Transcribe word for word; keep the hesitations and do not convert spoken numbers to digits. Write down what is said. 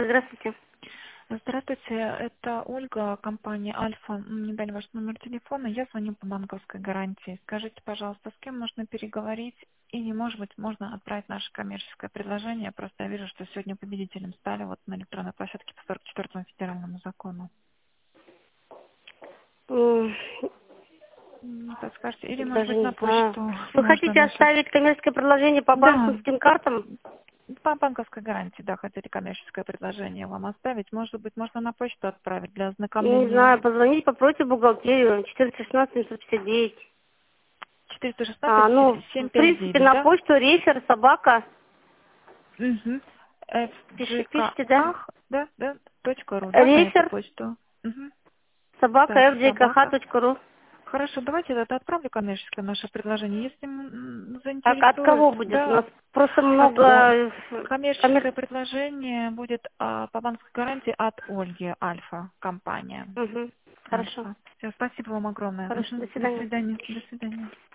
Здравствуйте. Здравствуйте, это Ольга, компания Альфа. Мне дали ваш номер телефона, я звоню по банковской гарантии. Скажите, пожалуйста, с кем можно переговорить? Или, может быть, можно отправить наше коммерческое предложение? Просто я вижу, что сегодня победителем стали вот на электронной площадке по сорок четвёртому федеральному закону. М, Не подскажете? Или, может Даже быть, на не знаю. почту Вы можно хотите наше... оставить коммерческое предложение по Да, банковским картам? по банковской гарантии, да, хотели коммерческое предложение вам оставить. Может быть, можно на почту отправить для Не знаю, ознакомления. позвоните, попросите бухгалтерию четыреста шестнадцать семьсот пятьдесят девять. четыреста А, шестнадцать ну, в семьсот пятьдесят принципе, девять, на да? почту рефер собака. Угу. Пиши- Пишите, да? эф джей ка ах, да, да, точка ру, да, на эту Рефер почту. Угу. собака Так, эф джей ка ха собака. точка ру. Хорошо, давайте это отправлю коммерческое наше предложение. Если м, Так, от заинтересует, кого будет? У нас да, просто от много О. э, коммерческих. Коммерческое предложение будет а, по банковской гарантии от Ольги, Альфа, компания. Угу. Хорошо. Альфа. Все, спасибо вам огромное. Хорошо, Мгм. до До свидания. свидания. До свидания.